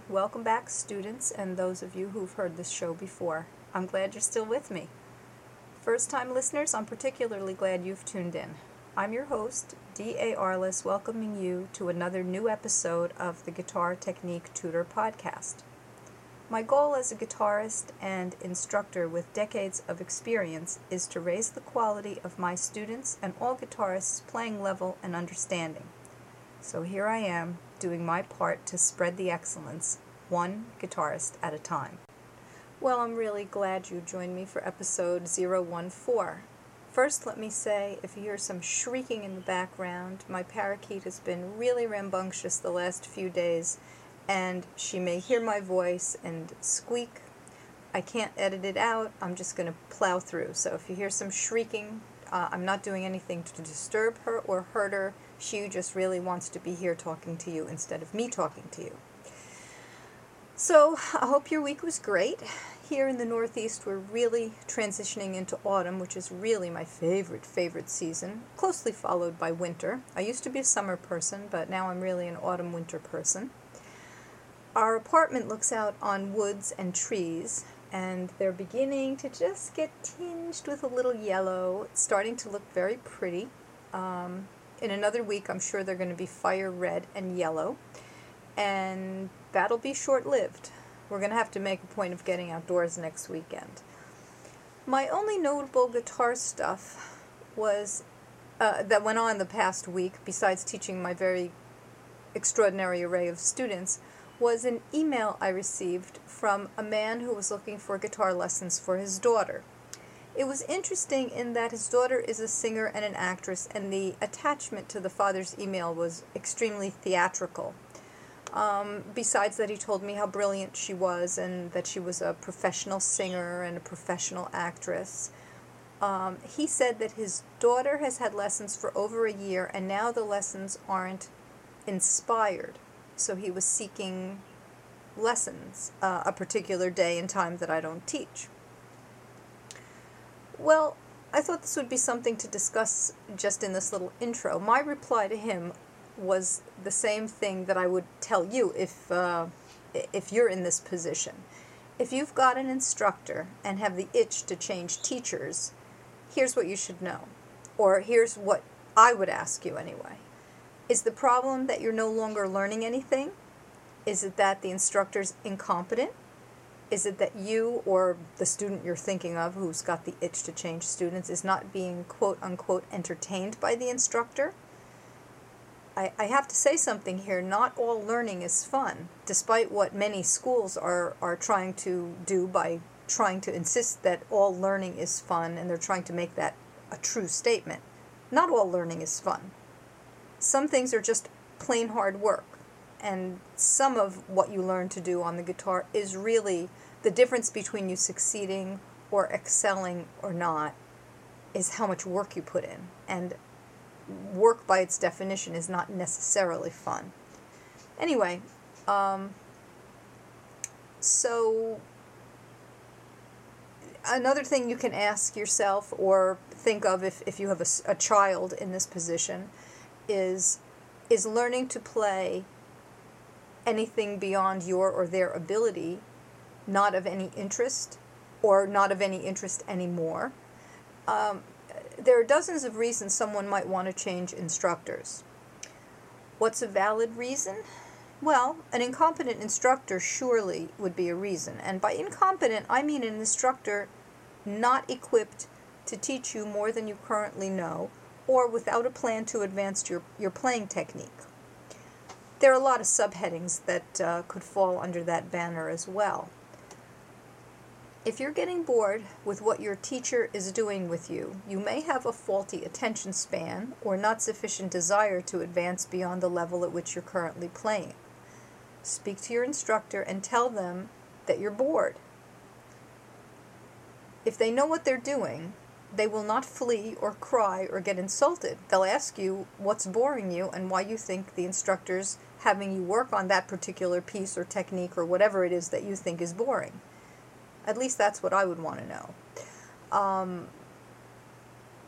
Welcome back, students, and those of you who've heard this show before. I'm glad you're still with me. First-time listeners, I'm particularly glad you've tuned in. I'm your host, D.A. Arliss, welcoming you to another new episode of the Guitar Technique Tutor podcast. My goal as a guitarist and instructor with decades of experience is to raise the quality of my students and all guitarists' playing level and understanding. So here I am, doing my part to spread the excellence, one guitarist at a time. Well, I'm really glad you joined me for episode 014. First, let me say, if you hear some shrieking in the background, my parakeet has been really rambunctious the last few days, and she may hear my voice and squeak. I can't edit it out. I'm just going to plow through. So if you hear some shrieking, I'm not doing anything to disturb her or hurt her. She just really wants to be here talking to you instead of me talking to you. So I hope your week was great. Here in the Northeast, we're really transitioning into autumn, which is really my favorite season, closely followed by winter. I used to be a summer person, but now I'm really an autumn-winter person. Our apartment looks out on woods and trees, and they're beginning to just get tinged with a little yellow. It's starting to look very pretty. In another week, I'm sure they're going to be fire red and yellow, and that'll be short-lived. We're going to have to make a point of getting outdoors next weekend. My only notable guitar stuff was that went on the past week, besides teaching my very extraordinary array of students, was an email I received from a man who was looking for guitar lessons for his daughter. It was interesting in that his daughter is a singer and an actress, and the attachment to the father's email was extremely theatrical. Besides that, he told me how brilliant she was and that she was a professional singer and a professional actress. He said that his daughter has had lessons for over a year, and now the lessons aren't inspired. So he was seeking lessons a particular day and time that I don't teach. Well, I thought this would be something to discuss just in this little intro. My reply to him was the same thing that I would tell you if you're in this position. If you've got an instructor and have the itch to change teachers, here's what you should know. Or here's what I would ask you anyway. Is the problem that you're no longer learning anything? Is it that the instructor's incompetent? Is it that you or the student you're thinking of who's got the itch to change students is not being quote-unquote entertained by the instructor? I have to say something here. Not all learning is fun, despite what many schools are trying to do by trying to insist that all learning is fun, and they're trying to make that a true statement. Not all learning is fun. Some things are just plain hard work, and some of what you learn to do on the guitar is really the difference between you succeeding or excelling or not is how much work you put in, and work by its definition is not necessarily fun. Anyway, so another thing you can ask yourself or think of if you have a child in this position is learning to play anything beyond your or their ability not of any interest or not of any interest anymore? There are dozens of reasons someone might want to change instructors. What's a valid reason? Well, an incompetent instructor surely would be a reason. And by incompetent, I mean an instructor not equipped to teach you more than you currently know, or without a plan to advance your playing technique. There are a lot of subheadings that could fall under that banner as well. If you're getting bored with what your teacher is doing with you, you may have a faulty attention span or not sufficient desire to advance beyond the level at which you're currently playing. Speak to your instructor and tell them that you're bored. If they know what they're doing, they will not flee or cry or get insulted. They'll ask you what's boring you and why you think the instructor's having you work on that particular piece or technique or whatever it is that you think is boring. At least that's what I would want to know.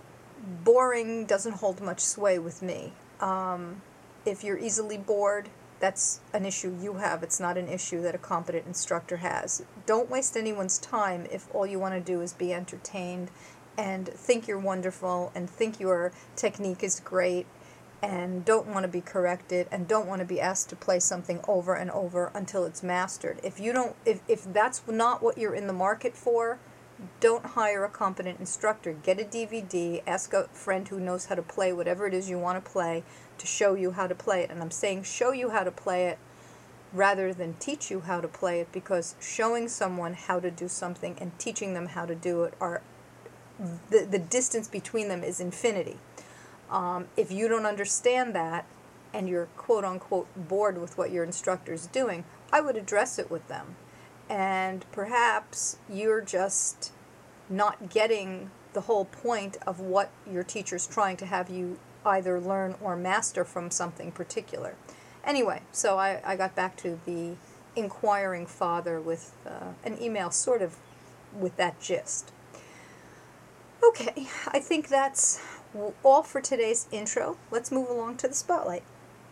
Boring doesn't hold much sway with me. If you're easily bored, that's an issue you have. It's not an issue that a competent instructor has. Don't waste anyone's time if all you want to do is be entertained and think you're wonderful and think your technique is great and don't want to be corrected and don't want to be asked to play something over and over until it's mastered. If that's not what you're in the market for, don't hire a competent instructor. Get a DVD, ask a friend who knows how to play whatever it is you want to play to show you how to play it. And I'm saying show you how to play it rather than teach you how to play it, because showing someone how to do something and teaching them how to do it are the distance between them is infinity. If you don't understand that and you're quote-unquote bored with what your instructor is doing, I would address it with them. And perhaps you're just not getting the whole point of what your teacher's trying to have you either learn or master from something particular. Anyway, so I got back to the inquiring father with an email sort of with that gist. Okay, I think that's all for today's intro. Let's move along to the spotlight.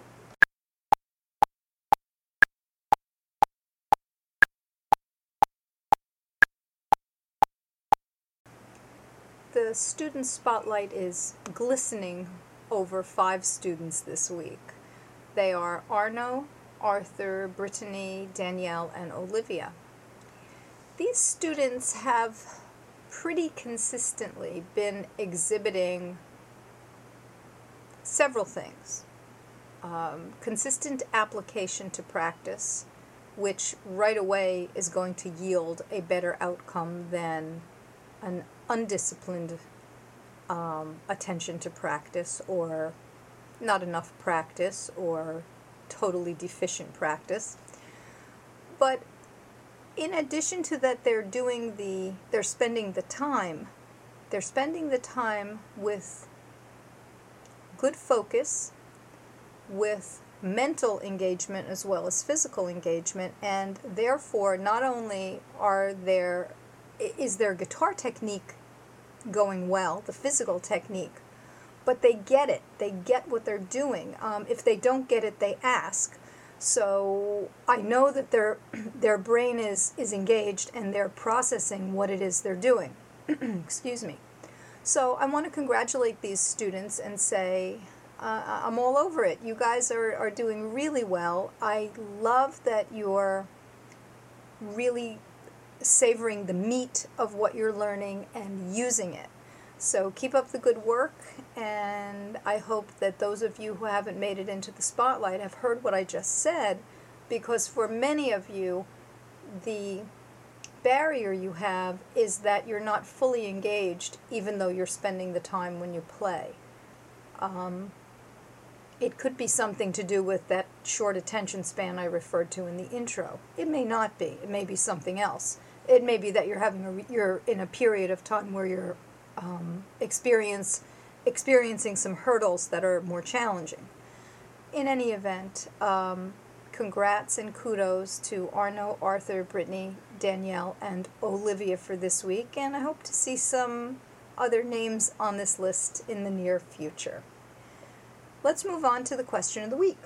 The student spotlight is glistening over 5 students this week. They are Arno, Arthur, Brittany, Danielle, and Olivia. These students have pretty consistently been exhibiting several things. Consistent application to practice, which right away is going to yield a better outcome than an undisciplined attention to practice, or not enough practice, or totally deficient practice. But in addition to that, they're spending the time with good focus, with mental engagement as well as physical engagement, and therefore not only is their guitar technique going well, the physical technique, but they get it. They get what they're doing. If they don't get it, they ask. So I know that their brain is engaged and they're processing what it is they're doing. Excuse me. So I want to congratulate these students and say, I'm all over it. You guys are doing really well. I love that you're really savoring the meat of what you're learning and using it. So keep up the good work, and I hope that those of you who haven't made it into the spotlight have heard what I just said, because for many of you, the barrier you have is that you're not fully engaged even though you're spending the time when you play. It could be something to do with that short attention span I referred to in the intro. It may not be. It may be something else. It may be that you're in a period of time where you're experiencing some hurdles that are more challenging. In any event, congrats and kudos to Arno, Arthur, Brittany, Danielle, and Olivia for this week, and I hope to see some other names on this list in the near future. Let's move on to the question of the week.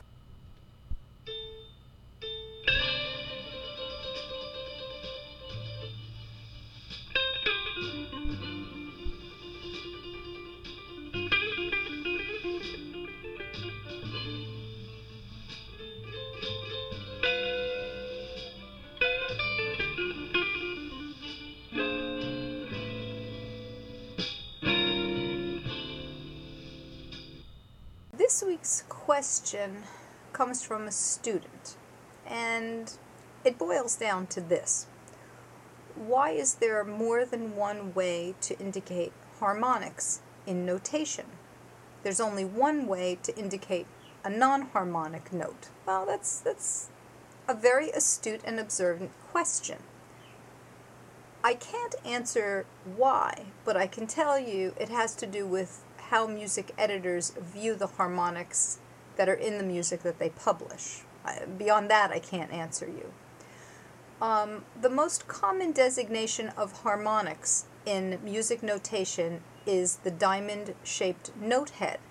This week's question comes from a student, and it boils down to this. Why is there more than one way to indicate harmonics in notation? There's only one way to indicate a non-harmonic note. Well, that's a very astute and observant question. I can't answer why, but I can tell you it has to do with how music editors view the harmonics that are in the music that they publish. Beyond that, I can't answer you. The most common designation of harmonics in music notation is the diamond-shaped note head.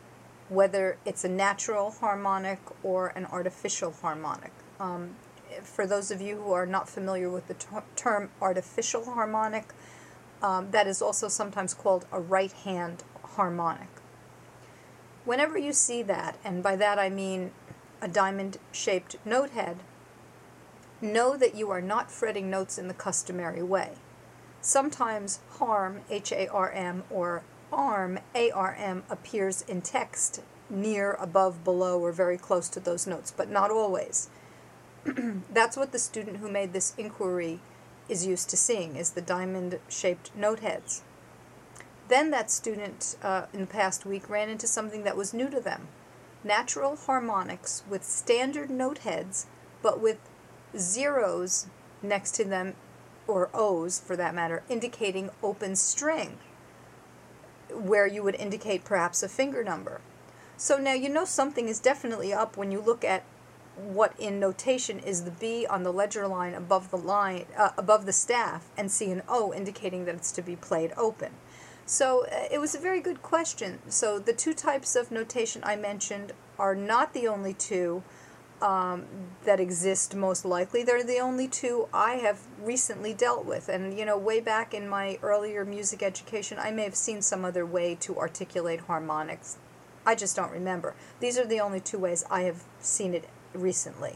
whether it's a natural harmonic or an artificial harmonic. For those of you who are not familiar with the term artificial harmonic, that is also sometimes called a right hand harmonic. Whenever you see that, and by that I mean a diamond-shaped note head, know that you are not fretting notes in the customary way. Sometimes harm, H-A-R-M, or arm, A-R-M, appears in text near, above, below, or very close to those notes, but not always. That's what the student who made this inquiry is used to seeing, is the diamond-shaped note heads. Then that student in the past week ran into something that was new to them. Natural harmonics with standard note heads, but with zeros next to them, or O's for that matter, indicating open string, where you would indicate perhaps a finger number. So now you know something is definitely up when you look at what in notation is the B on the ledger line above the staff, and see an O indicating that it's to be played open. So it was a very good question. So the two types of notation I mentioned are not the only two that exist most likely. They're the only two I have recently dealt with. And, you know, way back in my earlier music education, I may have seen some other way to articulate harmonics. I just don't remember. These are the only two ways I have seen it recently.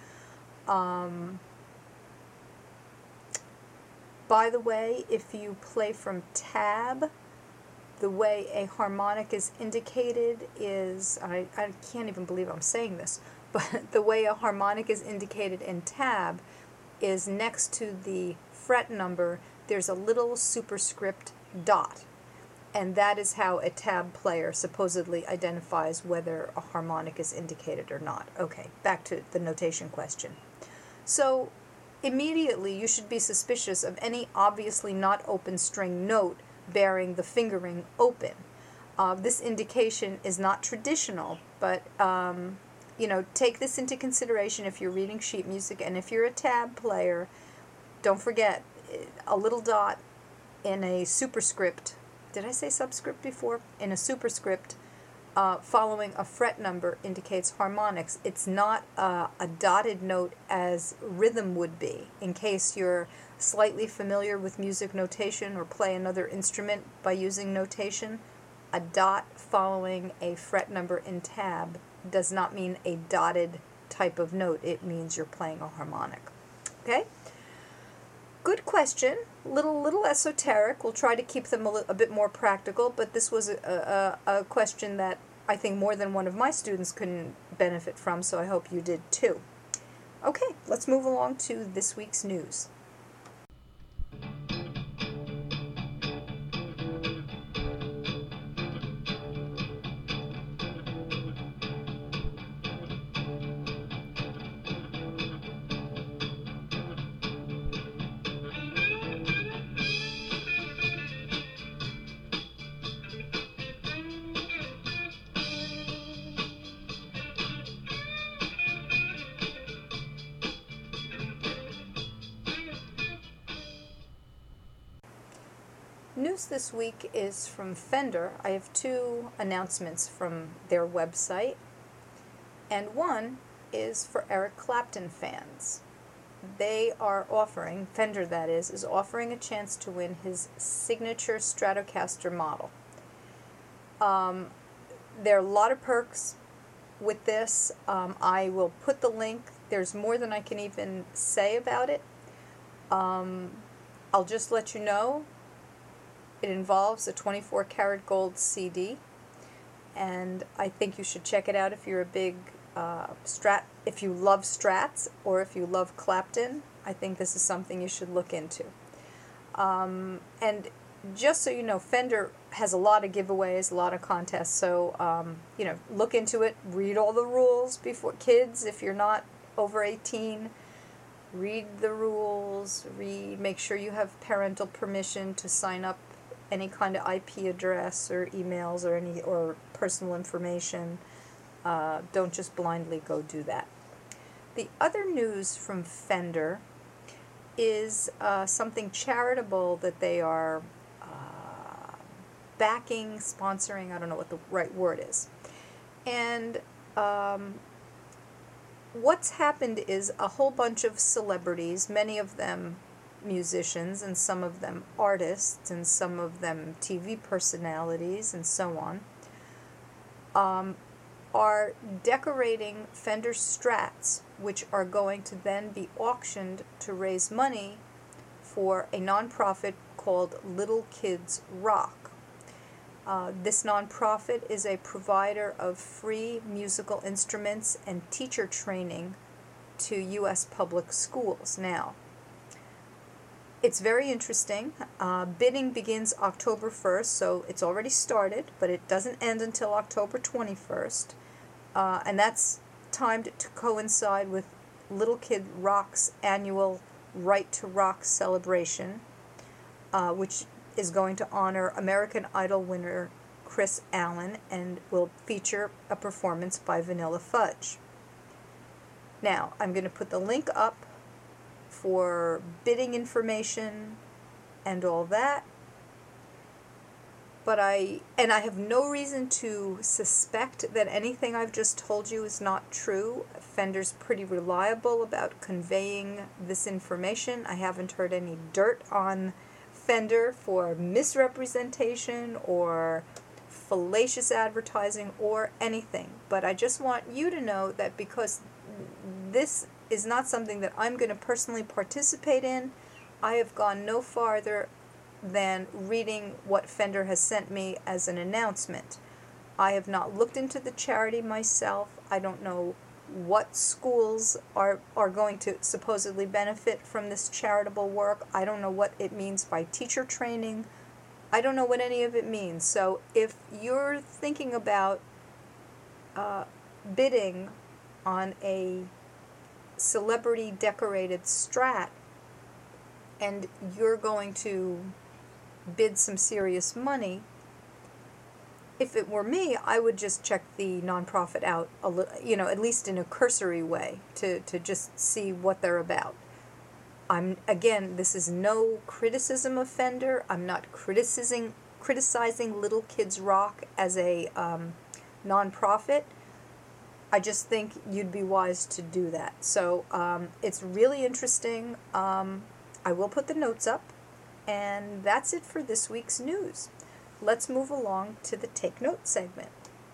By the way, if you play from tab, the way a harmonic is indicated is, I can't even believe I'm saying this, but the way a harmonic is indicated in tab is next to the fret number, there's a little superscript dot. And that is how a tab player supposedly identifies whether a harmonic is indicated or not. Okay, back to the notation question. So immediately you should be suspicious of any obviously not open string note bearing the fingering open. This indication is not traditional, but you know, take this into consideration if you're reading sheet music, and if you're a tab player, don't forget a little dot in a superscript. Did I say subscript before? In a superscript following a fret number indicates harmonics. It's not a dotted note as rhythm would be. In case you're slightly familiar with music notation or play another instrument by using notation, a dot following a fret number in tab does not mean a dotted type of note. It means you're playing a harmonic. Okay? Good question. Little esoteric. We'll try to keep them a bit more practical, but this was a question that I think more than one of my students couldn't benefit from, so I hope you did too. Okay, let's move along to this week's news. News this week is from Fender. I have two announcements from their website, and one is for Eric Clapton fans. They are offering, Fender that is offering a chance to win his signature Stratocaster model. There are a lot of perks with this. I will put the link. There's more than I can even say about it. I'll just let you know. It involves a 24 karat gold CD, and I think you should check it out if you're a big if you love Strats or if you love Clapton. I think this is something you should look into. And just so you know, Fender has a lot of giveaways, a lot of contests, so you know, look into it, read all the rules before. Kids, if you're not over 18, read the rules, make sure you have parental permission to sign up any kind of IP address or emails or personal information. Don't just blindly go do that. The other news from Fender is something charitable that they are backing, sponsoring, I don't know what the right word is. And what's happened is a whole bunch of celebrities, many of them musicians and some of them artists and some of them TV personalities and so on, are decorating Fender Strats, which are going to then be auctioned to raise money for a nonprofit called Little Kids Rock. This nonprofit is a provider of free musical instruments and teacher training to U.S. public schools. Now, it's very interesting. Bidding begins October 1st, so it's already started, but it doesn't end until October 21st. And that's timed to coincide with Little Kid Rock's annual Right to Rock celebration, which is going to honor American Idol winner Chris Allen and will feature a performance by Vanilla Fudge. Now, I'm going to put the link up for bidding information and all that. But I have no reason to suspect that anything I've just told you is not true. Fender's pretty reliable about conveying this information. I haven't heard any dirt on Fender for misrepresentation or fallacious advertising or anything. But I just want you to know that because this is not something that I'm going to personally participate in, I have gone no farther than reading what Fender has sent me as an announcement. I have not looked into the charity myself. I don't know what schools are going to supposedly benefit from this charitable work. I don't know what it means by teacher training. I don't know what any of it means. So if you're thinking about bidding on a celebrity decorated Strat and you're going to bid some serious money, if it were me, I would just check the nonprofit out a little, at least in a cursory way to just see what they're about. Again, this is no criticism of Fender. I'm not criticizing Little Kids Rock as a nonprofit. I just think you'd be wise to do that. So it's really interesting. I will put the notes up. And that's it for this week's news. Let's move along to the Take Note segment.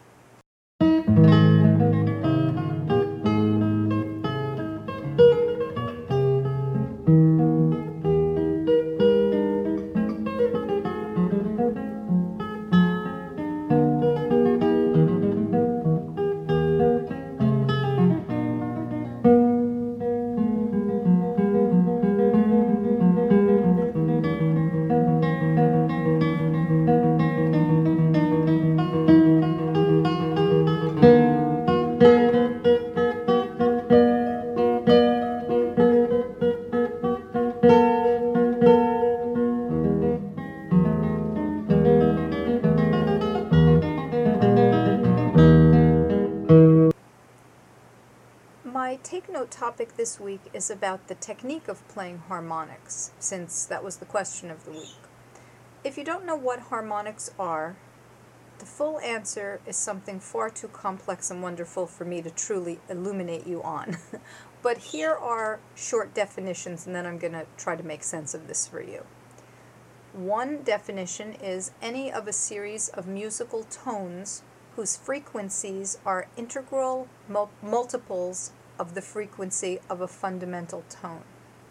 My Take Note topic this week is about the technique of playing harmonics, since that was the question of the week. If you don't know what harmonics are, the full answer is something far too complex and wonderful for me to truly illuminate you on. But here are short definitions, and then I'm going to try to make sense of this for you. One definition is any of a series of musical tones whose frequencies are integral multiples of the frequency of a fundamental tone.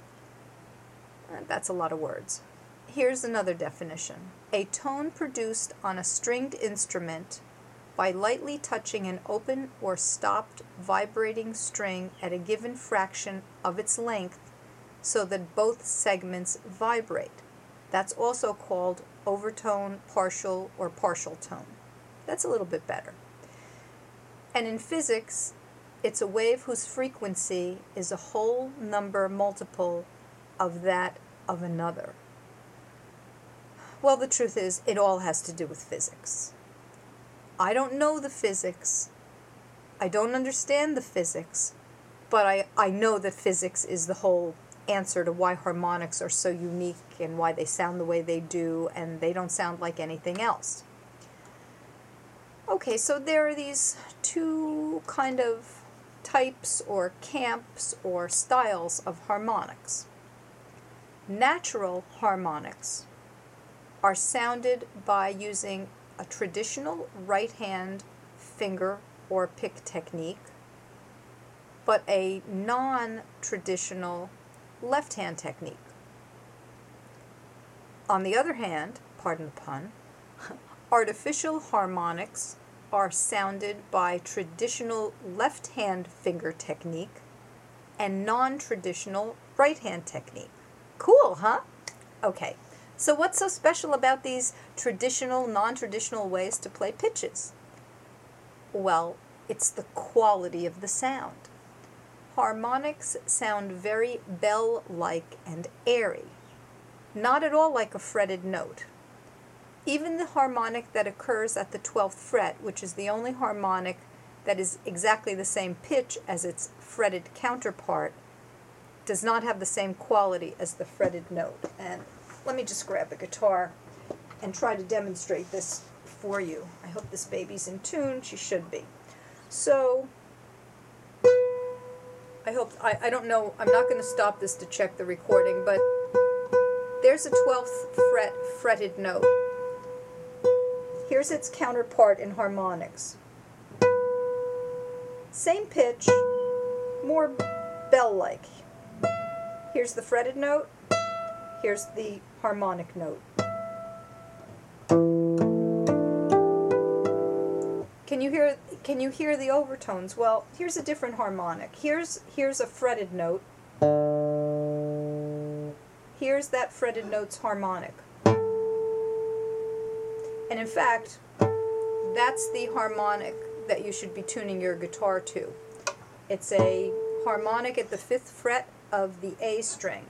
That's a lot of words. Here's another definition. A tone produced on a stringed instrument by lightly touching an open or stopped vibrating string at a given fraction of its length so that both segments vibrate. That's also called overtone, partial, or partial tone. That's a little bit better. And in physics, it's a wave whose frequency is a whole number multiple of that of another. Well, the truth is, it all has to do with physics. I don't know the physics. I don't understand the physics. But I know that physics is the whole answer to why harmonics are so unique and why they sound the way they do, and they don't sound like anything else. Okay, so there are these two kind of types or camps or styles of harmonics. Natural harmonics are sounded by using a traditional right hand finger or pick technique, but a non-traditional left hand technique. On the other hand, pardon the pun, artificial harmonics are sounded by traditional left-hand finger technique and non-traditional right-hand technique. Cool, huh? Okay, so what's so special about these traditional, non-traditional ways to play pitches? Well, it's the quality of the sound. Harmonics sound very bell-like and airy, not at all like a fretted note. Even the harmonic that occurs at the 12th fret, which is the only harmonic that is exactly the same pitch as its fretted counterpart, does not have the same quality as the fretted note. And let me just grab the guitar and try to demonstrate this for you. I hope this baby's in tune. She should be. So, I don't know, I'm not going to stop this to check the recording, but there's a 12th fret fretted note. Here's its counterpart in harmonics. Same pitch, more bell-like. Here's the fretted note, here's the harmonic note. Can you hear the overtones? Well, here's a different harmonic. Here's a fretted note. Here's that fretted note's harmonic. And in fact, that's the harmonic that you should be tuning your guitar to. It's a harmonic at the 5th fret of the A string.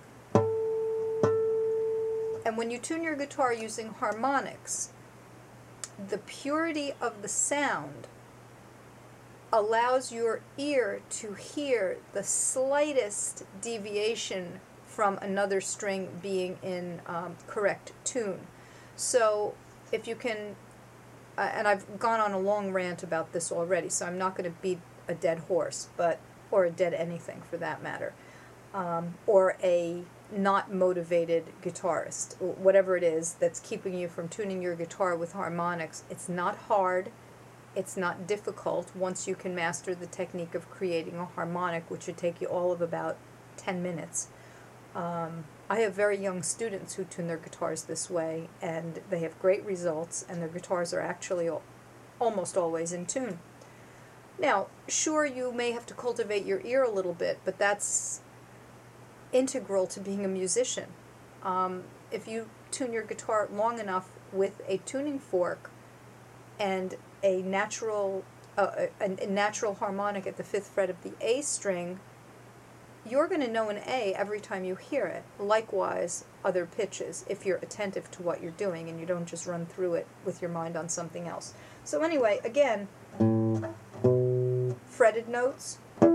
And when you tune your guitar using harmonics, the purity of the sound allows your ear to hear the slightest deviation from another string being in correct tune. So if you can, and I've gone on a long rant about this already, so I'm not going to beat a dead horse, or a dead anything for that matter, or a not motivated guitarist, whatever it is that's keeping you from tuning your guitar with harmonics. It's not hard, it's not difficult once you can master the technique of creating a harmonic, which should take you all of about 10 minutes. I have very young students who tune their guitars this way, and they have great results, and their guitars are actually almost always in tune. Now, sure, you may have to cultivate your ear a little bit, but that's integral to being a musician. If you tune your guitar long enough with a tuning fork and a natural harmonic at the 5th fret of the A string, you're going to know an A every time you hear it. Likewise, other pitches, if you're attentive to what you're doing and you don't just run through it with your mind on something else. So anyway, again, fretted notes,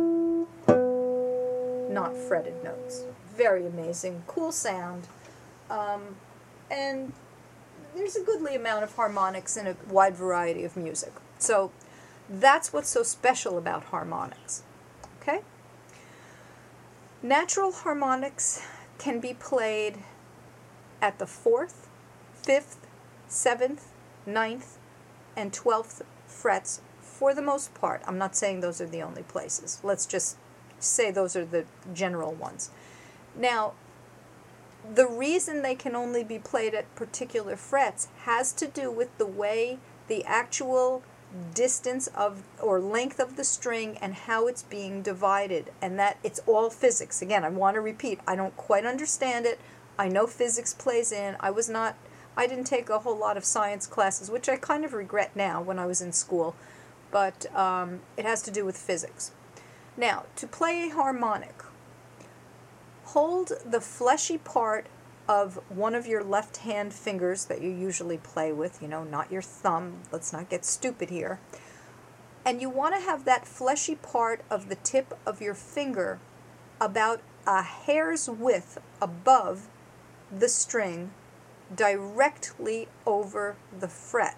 not fretted notes. Very amazing, cool sound, and there's a goodly amount of harmonics in a wide variety of music. So that's what's so special about harmonics. Okay? Natural harmonics can be played at the 4th, 5th, 7th, 9th, and 12th frets for the most part. I'm not saying those are the only places. Let's just say those are the general ones. Now, the reason they can only be played at particular frets has to do with the way the actual distance of or length of the string and how it's being divided, and that it's all physics. Again, I want to repeat, I don't quite understand it. I know physics plays in. I didn't take a whole lot of science classes, which I kind of regret now when I was in school, but it has to do with physics. Now, to play a harmonic, hold the fleshy part of one of your left hand fingers that you usually play with, not your thumb. Let's not get stupid here. And you want to have that fleshy part of the tip of your finger about a hair's width above the string, directly over the fret.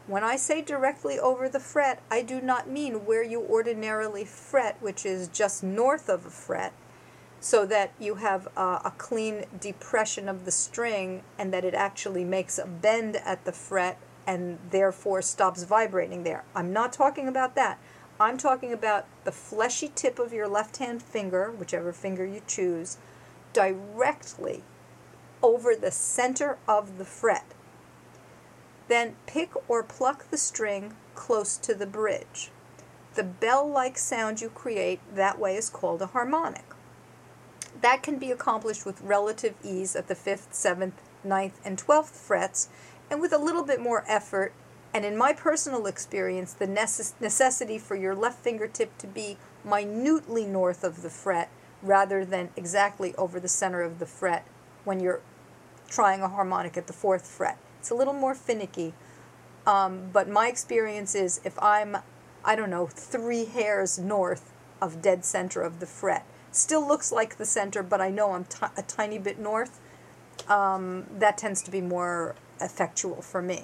When I say directly over the fret, I do not mean where you ordinarily fret, which is just north of a fret, so that you have a clean depression of the string and that it actually makes a bend at the fret and therefore stops vibrating there. I'm not talking about that. I'm talking about the fleshy tip of your left hand finger, whichever finger you choose, directly over the center of the fret. Then pick or pluck the string close to the bridge. The bell-like sound you create that way is called a harmonic. That can be accomplished with relative ease at the 5th, 7th, 9th, and 12th frets, and with a little bit more effort, and in my personal experience, the necessity for your left fingertip to be minutely north of the fret rather than exactly over the center of the fret when you're trying a harmonic at the 4th fret. It's a little more finicky, but my experience is if I'm, 3 hairs north of dead center of the fret, still looks like the center, but I know I'm a tiny bit north, that tends to be more effectual for me.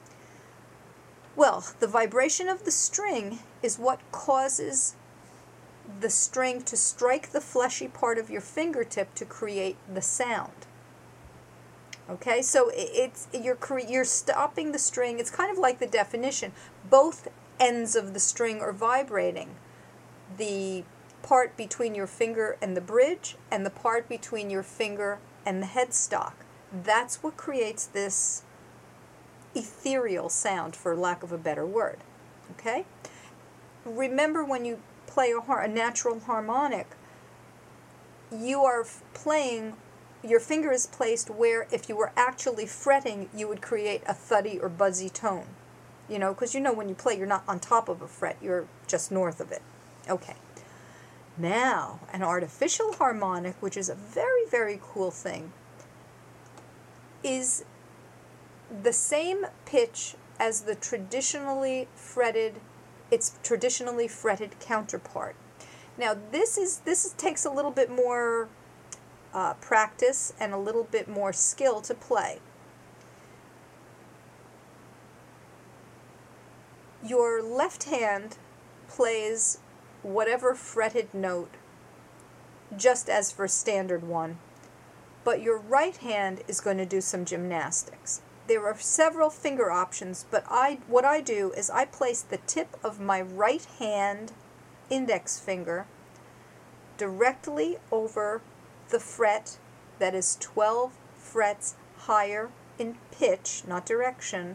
Well, the vibration of the string is what causes the string to strike the fleshy part of your fingertip to create the sound. Okay, so you're stopping the string. It's kind of like the definition. Both ends of the string are vibrating. The part between your finger and the bridge and the part between your finger and the headstock. That's what creates this ethereal sound, for lack of a better word. Okay? Remember, when you play a natural harmonic, you are playing, your finger is placed where if you were actually fretting, you would create a thuddy or buzzy tone. Because when you play, you're not on top of a fret, you're just north of it. Okay. Now, an artificial harmonic, which is a very, very cool thing, is the same pitch as the its traditionally fretted counterpart. Now, this takes a little bit more practice and a little bit more skill to play. Your left hand plays whatever fretted note, just as for standard one, but your right hand is going to do some gymnastics. There are several finger options, but what I do is I place the tip of my right hand index finger directly over the fret that is 12 frets higher in pitch, not direction,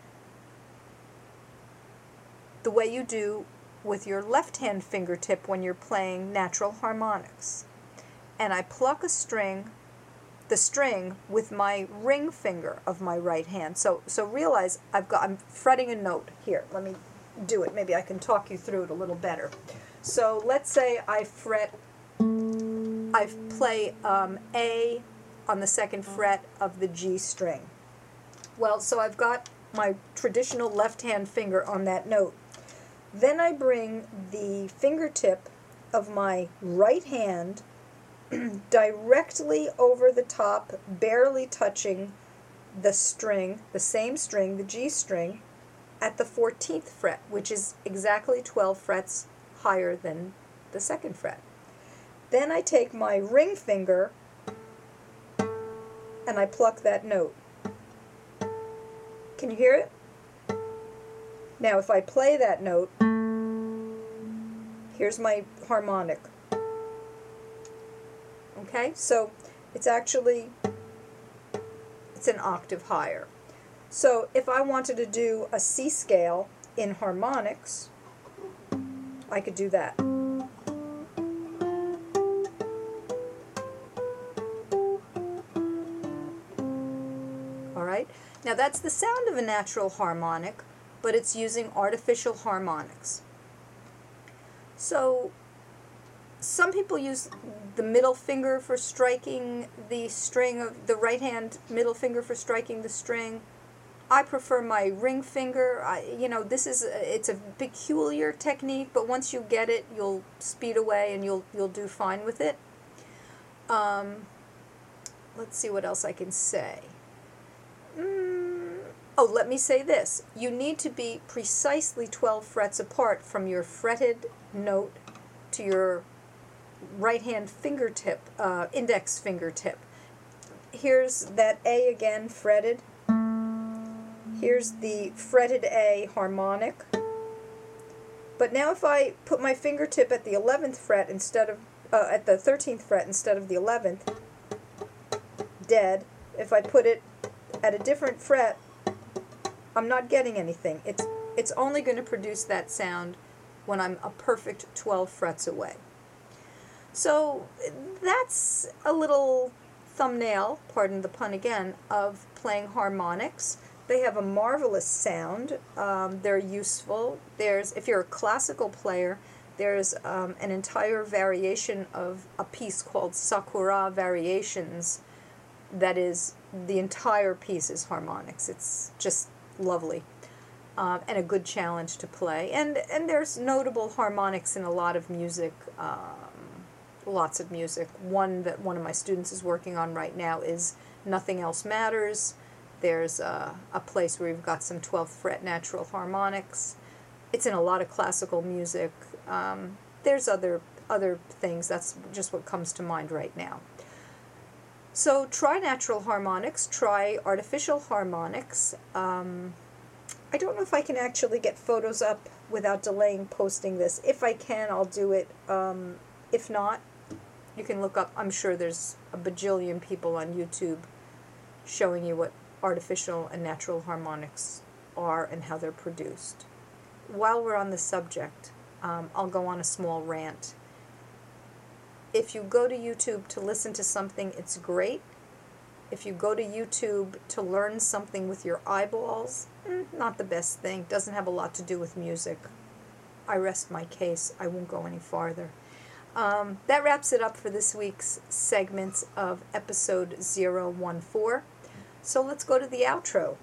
the way you do with your left hand fingertip when you're playing natural harmonics. And I pluck the string with my ring finger of my right hand. So realize I'm fretting a note here. Let me do it. Maybe I can talk you through it a little better. So let's say I play A on the 2nd fret of the G string. Well, so I've got my traditional left hand finger on that note. Then I bring the fingertip of my right hand directly over the top, barely touching the string, the same string, the G string, at the 14th fret, which is exactly 12 frets higher than the 2nd fret. Then I take my ring finger and I pluck that note. Can you hear it? Now, if I play that note, here's my harmonic. Okay, so it's an octave higher. So if I wanted to do a C scale in harmonics, I could do that. All right, now that's the sound of a natural harmonic, but it's using artificial harmonics. So some people use the middle finger for striking the string, of the right hand middle finger for striking the string. I prefer my ring finger. It's a peculiar technique, but once you get it, you'll speed away and you'll do fine with it. Let's see what else I can say. Oh, let me say this. You need to be precisely 12 frets apart from your fretted note to your right hand fingertip, index fingertip. Here's that A again, fretted. Here's the fretted A harmonic. But now if I put my fingertip at the 11th fret instead of, at the 13th fret instead of the 11th, dead. If I put it at a different fret, I'm not getting anything. It's only going to produce that sound when I'm a perfect 12 frets away. So that's a little thumbnail, pardon the pun again, of playing harmonics. They have a marvelous sound. They're useful. If you're a classical player, there's an entire variation of a piece called Sakura Variations. That is, the entire piece is harmonics. It's just lovely. And a good challenge to play. And there's notable harmonics in a lot of music, lots of music. One that one of my students is working on right now is Nothing Else Matters. There's a place where you've got some 12th fret natural harmonics. It's in a lot of classical music. There's other things. That's just what comes to mind right now. So try natural harmonics. Try artificial harmonics. I don't know if I can actually get photos up without delaying posting this. If I can, I'll do it. If not, you can look up. I'm sure there's a bajillion people on YouTube showing you what artificial and natural harmonics are and how they're produced. While we're on the subject, I'll go on a small rant. If you go to YouTube to listen to something, it's great. If you go to YouTube to learn something with your eyeballs, not the best thing. Doesn't have a lot to do with music. I rest my case. I won't go any farther. That wraps it up for this week's segments of episode 014. So let's go to the outro.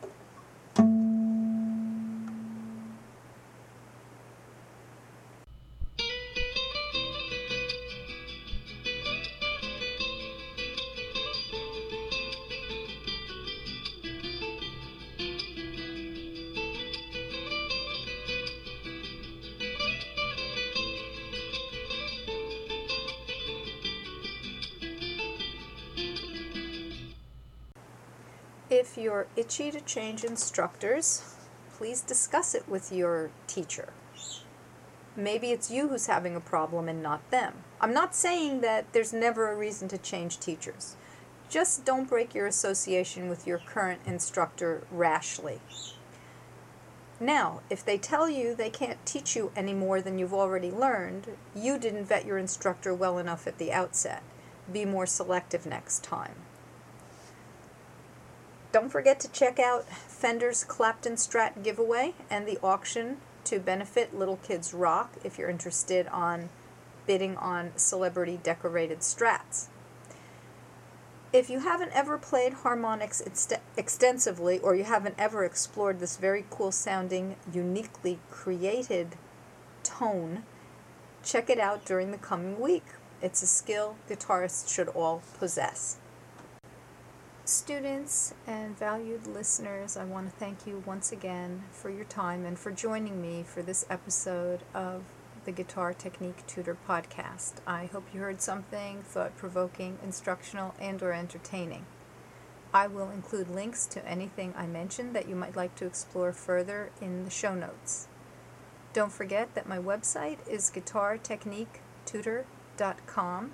If you're itchy to change instructors, please discuss it with your teacher. Maybe it's you who's having a problem and not them. I'm not saying that there's never a reason to change teachers. Just don't break your association with your current instructor rashly. Now, if they tell you they can't teach you any more than you've already learned, you didn't vet your instructor well enough at the outset. Be more selective next time. Don't forget to check out Fender's Clapton Strat giveaway and the auction to benefit Little Kids Rock if you're interested on bidding on celebrity decorated Strats. If you haven't ever played harmonics extensively, or you haven't ever explored this very cool sounding, uniquely created tone, check it out during the coming week. It's a skill guitarists should all possess. Students and valued listeners, I want to thank you once again for your time and for joining me for this episode of the Guitar Technique Tutor Podcast. I hope you heard something thought-provoking, instructional, and or entertaining. I will include links to anything I mentioned that you might like to explore further in the show notes. Don't forget that my website is guitartechniquetutor.com,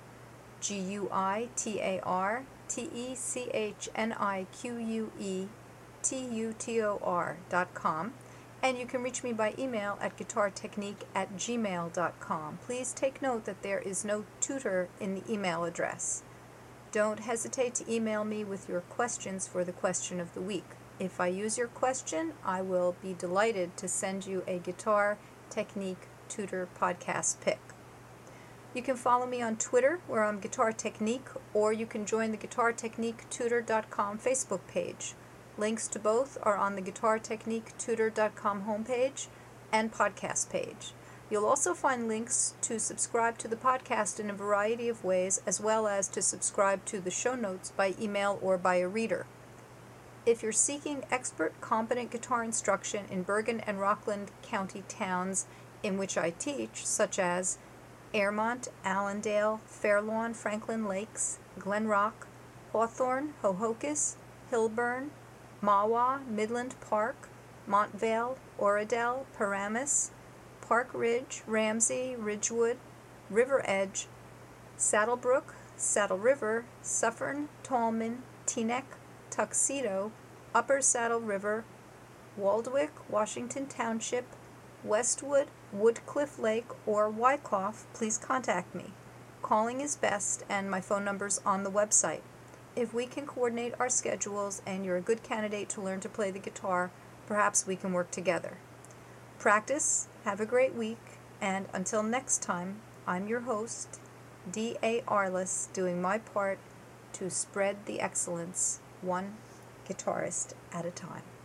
guitartechniquetutor.com, and you can reach me by email at guitartechnique@gmail.com. Please take note that there is no tutor in the email address. Don't hesitate to email me with your questions for the question of the week. If I use your question, I will be delighted to send you a Guitar Technique Tutor podcast pick. You can follow me on Twitter, where I'm Guitar Technique, or you can join the guitartechniquetutor.com Facebook page. Links to both are on the guitartechniquetutor.com homepage and podcast page. You'll also find links to subscribe to the podcast in a variety of ways, as well as to subscribe to the show notes by email or by a reader. If you're seeking expert, competent guitar instruction in Bergen and Rockland County towns in which I teach, such as Airmont, Allendale, Fairlawn, Franklin Lakes, Glen Rock, Hawthorne, Hohokus, Hilburn, Mahwah, Midland Park, Montvale, Oradell, Paramus, Park Ridge, Ramsey, Ridgewood, River Edge, Saddlebrook, Saddle River, Suffern, Tallman, Teaneck, Tuxedo, Upper Saddle River, Waldwick, Washington Township, Westwood, Woodcliff Lake, or Wyckoff, please contact me. Calling is best, and my phone number's on the website. If we can coordinate our schedules and you're a good candidate to learn to play the guitar, perhaps we can work together. Practice, have a great week, and until next time, I'm your host, D.A. Arliss, doing my part to spread the excellence one guitarist at a time.